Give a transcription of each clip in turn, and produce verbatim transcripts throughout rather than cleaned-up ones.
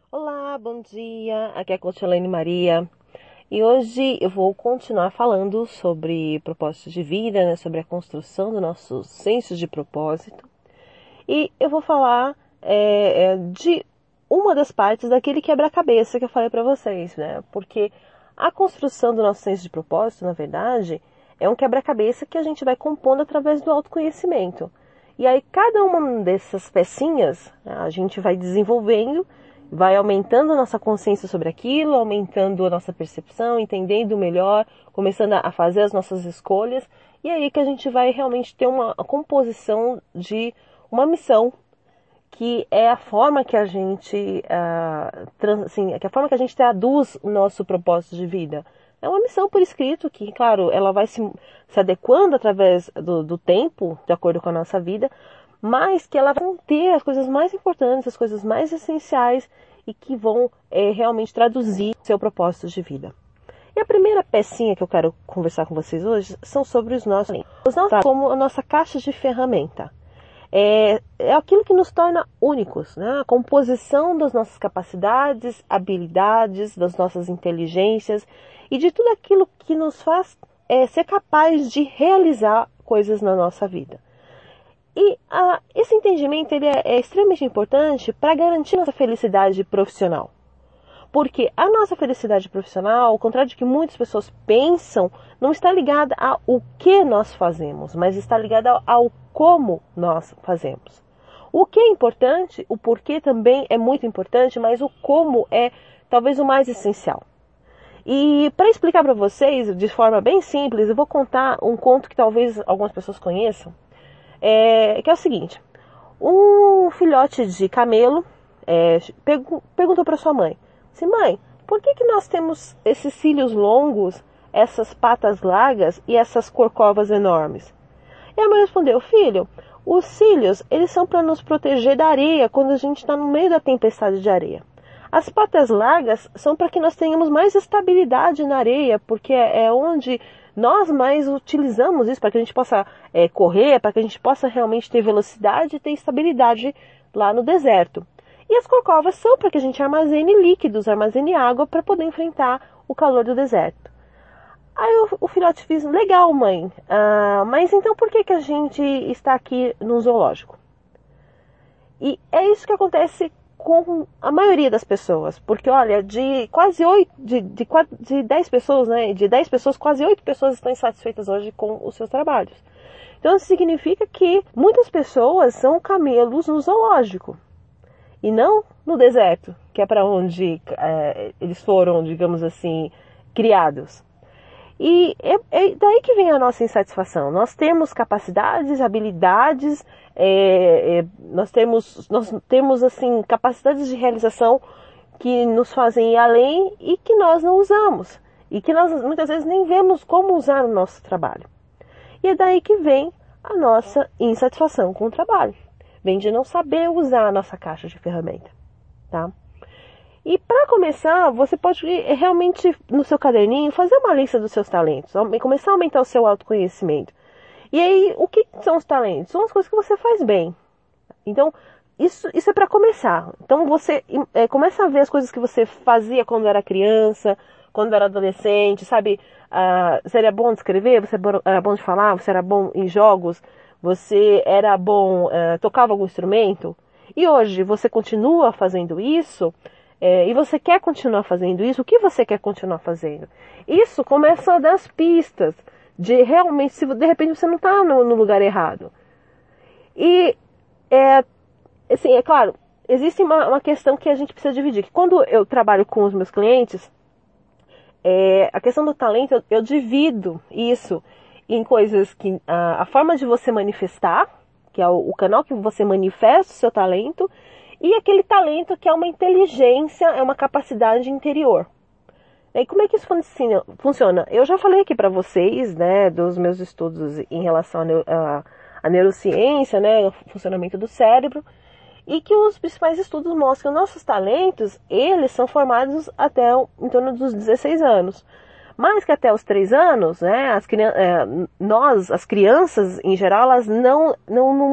Olá, bom dia. Aqui é a coach Elaine Maria. E hoje eu vou continuar falando sobre propósito de vida, né, sobre a construção do nosso senso de propósito. E eu vou falar é, é, de uma das partes daquele quebra-cabeça que eu falei para vocês, né? Porque a construção do nosso senso de propósito, na verdade, é um quebra-cabeça que a gente vai compondo através do autoconhecimento. E aí cada uma dessas pecinhas a gente vai desenvolvendo, vai aumentando a nossa consciência sobre aquilo, aumentando a nossa percepção, entendendo melhor, começando a fazer as nossas escolhas, e aí que a gente vai realmente ter uma composição de uma missão, que é a forma que a gente, uh, trans, assim, que é a forma que a gente traduz o nosso propósito de vida. É uma missão por escrito que, claro, ela vai se, se adequando através do, do tempo, de acordo com a nossa vida, mas que ela vai ter as coisas mais importantes, as coisas mais essenciais e que vão é, realmente traduzir seu propósito de vida. E a primeira pecinha que eu quero conversar com vocês hoje são sobre os nossos talentos. Os nossos talentos como a nossa caixa de ferramenta. É, é aquilo que nos torna únicos, né? A composição das nossas capacidades, habilidades, das nossas inteligências e de tudo aquilo que nos faz é, ser capaz de realizar coisas na nossa vida. E ah, esse entendimento ele é, é extremamente importante para garantir nossa felicidade profissional. Porque a nossa felicidade profissional, ao contrário de que muitas pessoas pensam, não está ligada ao que nós fazemos, mas está ligada ao, ao como nós fazemos. O que é importante, o porquê também é muito importante, mas o como é talvez o mais essencial. E para explicar para vocês, de forma bem simples, eu vou contar um conto que talvez algumas pessoas conheçam, é, que é o seguinte. Um filhote de camelo é, pergu- perguntou para sua mãe, assim, mãe, por que, que nós temos esses cílios longos, essas patas largas e essas corcovas enormes? E a mãe respondeu, filho, os cílios eles são para nos proteger da areia quando a gente está no meio da tempestade de areia. As patas largas são para que nós tenhamos mais estabilidade na areia, porque é onde nós mais utilizamos isso, para que a gente possa é, correr, para que a gente possa realmente ter velocidade e ter estabilidade lá no deserto. E as corcovas são para que a gente armazene líquidos, armazene água para poder enfrentar o calor do deserto. Aí o, o filhote diz, legal mãe, ah, mas então por que, que a gente está aqui no zoológico? E é isso que acontece com a maioria das pessoas, porque olha, de quase oito, de, de, de dez pessoas, né, de dez pessoas, quase oito pessoas estão insatisfeitas hoje com os seus trabalhos. Então isso significa que muitas pessoas são camelos no zoológico. E não no deserto, que é para onde é, eles foram, digamos assim, criados. E é, é daí que vem a nossa insatisfação. Nós temos capacidades, habilidades, é, é, nós temos, nós temos assim, capacidades de realização que nos fazem ir além e que nós não usamos. E que nós muitas vezes nem vemos como usar no nosso trabalho. E é daí que vem a nossa insatisfação com o trabalho. Vem de não saber usar a nossa caixa de ferramenta, tá? E para começar, você pode realmente, no seu caderninho, fazer uma lista dos seus talentos, começar a aumentar o seu autoconhecimento. E aí, o que são os talentos? São as coisas que você faz bem. Então, isso, isso é para começar. Então, você é, começa a ver as coisas que você fazia quando era criança, quando era adolescente, sabe? Ah, você era bom de escrever, você era bom de falar, você era bom em jogos, você era bom, uh, tocava algum instrumento, e hoje você continua fazendo isso, é, e você quer continuar fazendo isso, o que você quer continuar fazendo? Isso começa a dar as pistas de realmente, se de repente você não está no, no lugar errado. E, é, assim, é claro, existe uma, uma questão que a gente precisa dividir, que quando eu trabalho com os meus clientes, é, a questão do talento, eu, eu divido isso em coisas que a, a forma de você manifestar, que é o, o canal que você manifesta o seu talento, e aquele talento que é uma inteligência, é uma capacidade interior. E como é que isso funciona? Eu já falei aqui para vocês, né, dos meus estudos em relação à neurociência, né, o funcionamento do cérebro, e que os principais estudos mostram que nossos talentos, eles são formados até em torno dos dezesseis anos. Mas que até os três anos, né, as, nós, as crianças em geral, elas não, não, não,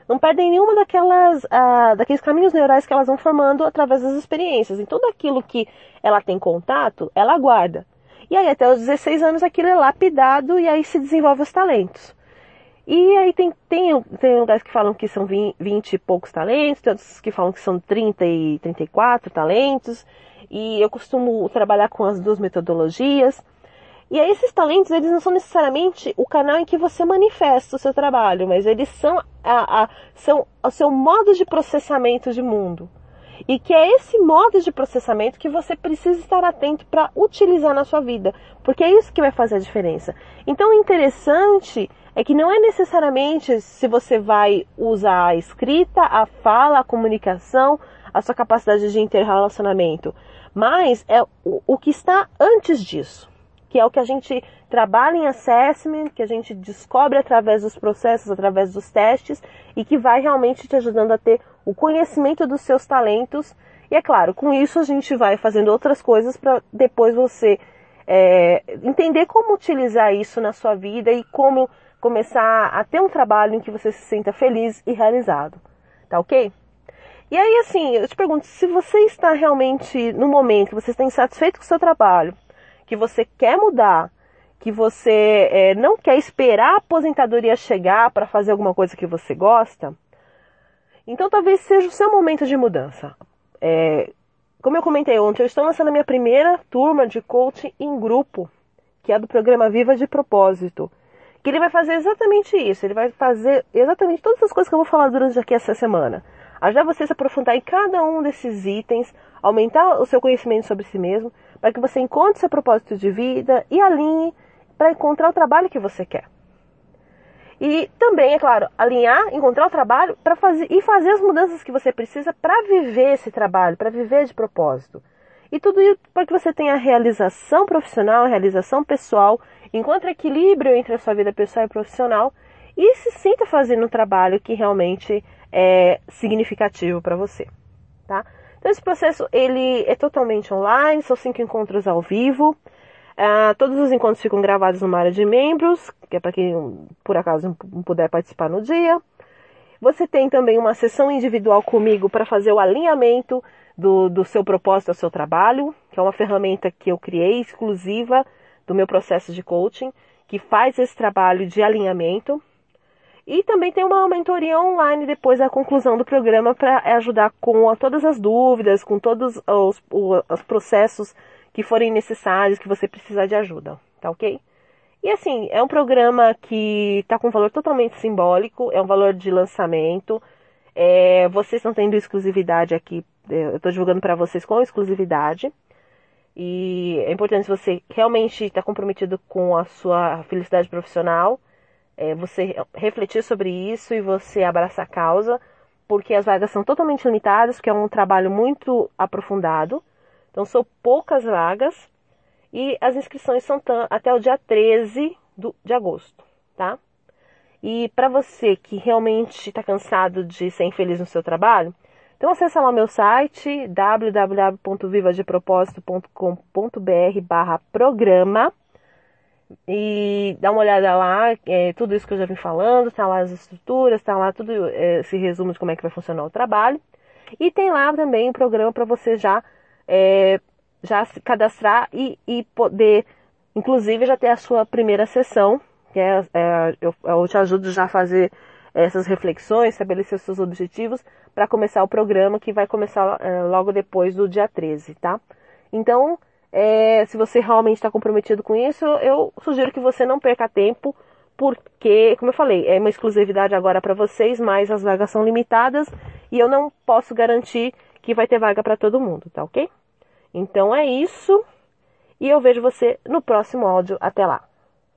não perdem nenhuma daquelas, ah, daqueles caminhos neurais que elas vão formando através das experiências. Então, tudo aquilo que ela tem contato, ela guarda. E aí, até os dezesseis anos, aquilo é lapidado e aí se desenvolve os talentos. E aí tem, tem, tem lugares que falam que são vinte e poucos talentos, tem outros que falam que são trinta e trinta e quatro talentos. E eu costumo trabalhar com as duas metodologias. E aí esses talentos, eles não são necessariamente o canal em que você manifesta o seu trabalho, mas eles são, a, a, são o seu modo de processamento de mundo. E que é esse modo de processamento que você precisa estar atento para utilizar na sua vida, porque é isso que vai fazer a diferença. Então o interessante é que não é necessariamente se você vai usar a escrita, a fala, a comunicação, a sua capacidade de interrelacionamento, mas é o, o que está antes disso, que é o que a gente trabalha em assessment, que a gente descobre através dos processos, através dos testes, e que vai realmente te ajudando a ter o conhecimento dos seus talentos. E é claro, com isso a gente vai fazendo outras coisas para depois você é, entender como utilizar isso na sua vida e como começar a ter um trabalho em que você se sinta feliz e realizado. Tá ok? E aí, assim, eu te pergunto, se você está realmente no momento que você está insatisfeito com o seu trabalho, que você quer mudar, que você é, não quer esperar a aposentadoria chegar para fazer alguma coisa que você gosta, então talvez seja o seu momento de mudança. É, como eu comentei ontem, eu estou lançando a minha primeira turma de coaching em grupo, que é do programa Viva de Propósito, que ele vai fazer exatamente isso, ele vai fazer exatamente todas as coisas que eu vou falar durante aqui essa semana. Ajudar você a se aprofundar em cada um desses itens, aumentar o seu conhecimento sobre si mesmo, para que você encontre seu propósito de vida e alinhe para encontrar o trabalho que você quer. E também, é claro, alinhar, encontrar o trabalho para fazer e fazer as mudanças que você precisa para viver esse trabalho, para viver de propósito. E tudo isso para que você tenha realização profissional, realização pessoal, encontre equilíbrio entre a sua vida pessoal e profissional e se sinta fazendo um trabalho que realmente é significativo para você, tá? Então esse processo ele é totalmente online, são cinco encontros ao vivo. Uh, todos os encontros ficam gravados numa área de membros, que é para quem por acaso não puder participar no dia. Você tem também uma sessão individual comigo para fazer o alinhamento do, do seu propósito ao seu trabalho, que é uma ferramenta que eu criei exclusiva do meu processo de coaching, que faz esse trabalho de alinhamento. E também tem uma mentoria online depois da conclusão do programa para ajudar com todas as dúvidas, com todos os, os processos que forem necessários, que você precisar de ajuda, tá ok? E assim, é um programa que está com um valor totalmente simbólico, é um valor de lançamento, é, vocês estão tendo exclusividade aqui, eu estou divulgando para vocês com exclusividade, e é importante se você realmente está comprometido com a sua felicidade profissional, é, você refletir sobre isso e você abraçar a causa, porque as vagas são totalmente limitadas, porque é um trabalho muito aprofundado. Então são poucas vagas e as inscrições são até o dia treze de agosto, tá? E para você que realmente está cansado de ser infeliz no seu trabalho, então acessa lá o meu site w w w ponto viva de propósito ponto com ponto b r barra programa e dá uma olhada lá, é, tudo isso que eu já vim falando, tá lá as estruturas, tá lá tudo é, esse resumo de como é que vai funcionar o trabalho. E tem lá também um programa para você já É, já se cadastrar e, e poder, inclusive, já ter a sua primeira sessão, que é, é eu, eu te ajudo já a fazer essas reflexões, estabelecer os seus objetivos para começar o programa que vai começar é, logo depois do dia treze, tá? Então, é, se você realmente está comprometido com isso, eu sugiro que você não perca tempo, porque, como eu falei, é uma exclusividade agora para vocês, mas as vagas são limitadas e eu não posso garantir que vai ter vaga para todo mundo, tá ok? Então é isso, e eu vejo você no próximo áudio. Até lá!